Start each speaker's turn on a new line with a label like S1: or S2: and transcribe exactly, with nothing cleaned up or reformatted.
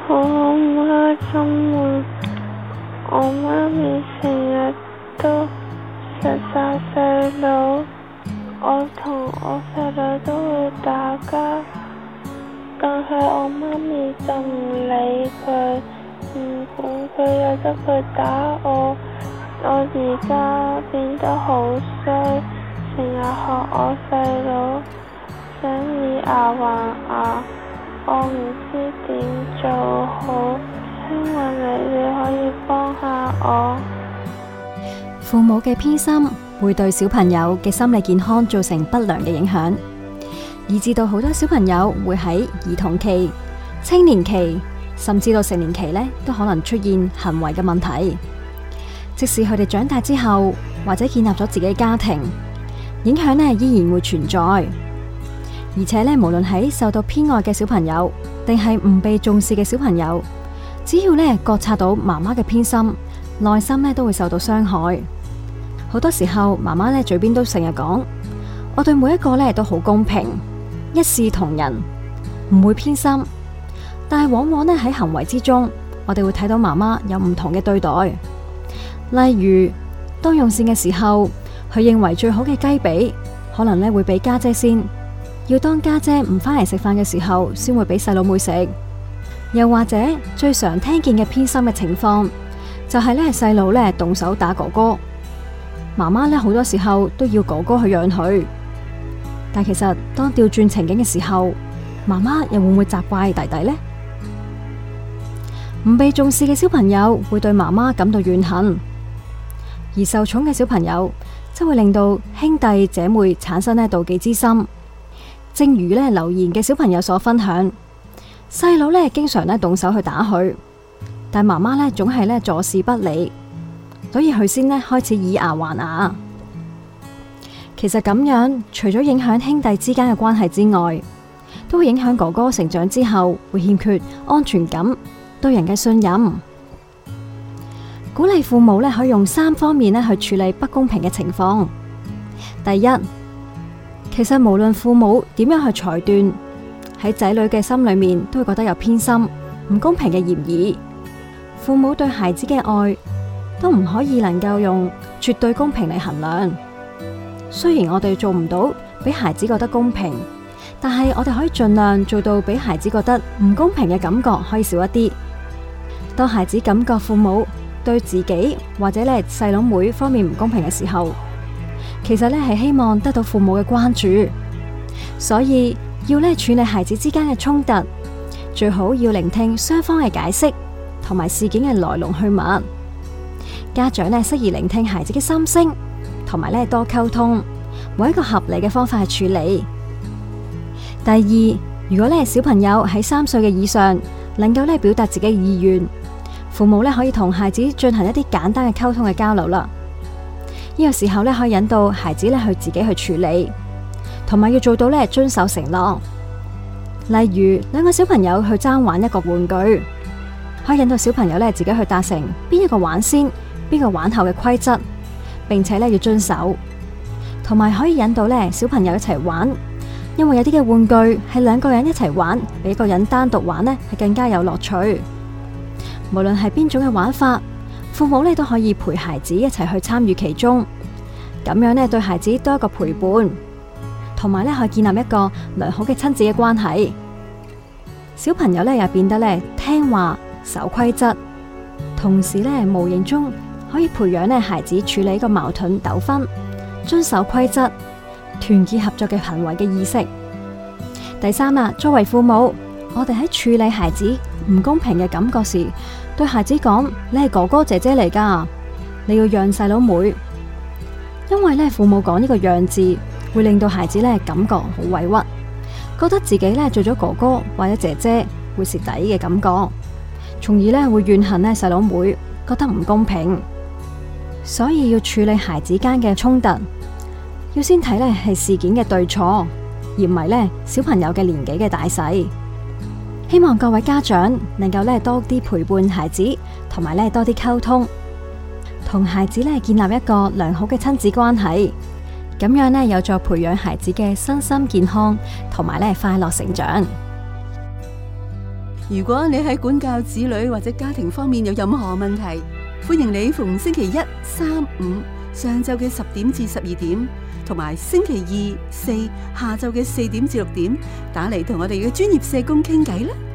S1: 好唔開心啊！我媽咪成日都實殺細佬，我同我細佬都會打交，但係我媽咪就唔理佢，唔管佢，由得佢打我。我而家變得好衰，成日學我細佬，想以牙還牙，我唔知點做好，希望你哋可以幫下我。
S2: 父母嘅偏心會對小朋友嘅心理健康造成不良嘅影響，以致到好多小朋友會喺兒童期、青年期，甚至到成年期呢，都可能出現行為嘅問題。即使佢哋長大之後，或者建立咗自己嘅家庭，影響呢依然會存在。而且呢，無論喺受到偏愛嘅小朋友，定係唔被重視嘅小朋友，只要呢覺察到媽媽嘅偏心，內心呢都會受到傷害。好多時候，媽媽呢嘴邊都成日講，我對每一個呢都好公平，一視同仁，唔會偏心。但係往往呢喺行為之中，我哋會睇到媽媽有唔同嘅對待。例如，當用膳嘅時候，佢認為最好嘅雞髀，可能呢會俾家姐先，要當家姐唔返嚟食飯嘅時候，先會俾細佬妹食。又或者最常聽見嘅偏心嘅情況，就係呢細佬呢動手打哥哥，媽媽呢好多時候都要哥哥去讓佢。但其實當調轉情景嘅時候，媽媽又會唔會責怪弟弟呢？唔被重視嘅小朋友會對媽媽感到怨恨。而受寵嘅小朋友，則會令到兄弟姐妹產生呢妒忌之心。正如呢留言嘅小朋友所分享，細佬呢經常呢動手去打佢，但媽媽呢總係呢坐視不理，所以佢先呢開始以牙還牙。其實咁樣，除咗影響兄弟之間嘅關係之外，都會影響哥哥成長之後會欠缺安全感、對人嘅信任。鼓勵父母咧，可以用三方面咧去處理不公平嘅情況。第一，其實無論父母點樣去裁斷，喺仔女嘅心裏面都會覺得有偏心、唔公平嘅嫌疑。父母對孩子嘅愛都唔可以能夠用絕對公平嚟衡量。雖然我哋做唔到俾孩子覺得公平，但係我哋可以盡量做到俾孩子覺得唔公平嘅感覺可以少一啲。當孩子感覺父母對自己或者咧細佬妹方面唔公平嘅時候，其實咧係希望得到父母嘅關注，所以要咧處理孩子之間嘅衝突，最好要聆聽雙方嘅解釋同埋事件嘅來龍去脈。家長咧適宜聆聽孩子嘅心聲，同埋咧多溝通，揾一個合理嘅方法去處理。第二，如果咧小朋友喺三歲嘅以上，能夠咧表達自己嘅意願，父母咧可以同孩子進行一啲簡單嘅溝通嘅交流啦。呢個時候咧可以引導孩子咧去自己去處理，同埋要做到咧遵守承諾。例如兩個小朋友去爭玩一個玩具，可以引導小朋友咧自己去達成邊一個玩先，邊個玩後嘅規則，並且咧要遵守。同埋可以引導咧小朋友一齊玩，因為有啲嘅玩具係兩個人一齊玩，比一個人單獨玩呢係更加有樂趣。無論係邊種嘅玩法，父母咧都可以陪孩子一齊去參與其中，咁樣咧對孩子多一個陪伴，同埋咧可以建立一個良好嘅親子嘅關係。小朋友咧又變得咧聽話、守規則，同時咧無形中可以培養咧孩子處理一個矛盾糾紛、遵守規則、團結合作嘅行為嘅意識。第三啦，作為父母，我哋喺處理孩子唔公平嘅感覺時，對孩子講：你係哥哥姐姐嚟噶，你要讓細佬妹。因為咧父母講呢個讓字，會令到孩子咧感覺好委屈，覺得自己咧做咗哥哥或者姐姐會蝕底嘅感覺，從而咧會怨恨咧細佬妹，覺得唔公平。所以要處理孩子間嘅衝突，要先睇咧係事件嘅對錯，而唔係咧小朋友嘅年紀嘅大細。希望各位家長能夠咧多啲陪伴孩子，同埋咧多啲溝通，同孩子咧建立一個良好嘅親子關係，咁樣咧有助培養孩子嘅身心健康，同埋咧快樂成長。
S3: 如果你喺管教子女或者家庭方面有任何問題，歡迎你逢星期一、三、五上晝嘅十點至十二點，同埋星期二、四下晝嘅四點至六點打嚟同我哋嘅專業社工傾偈啦。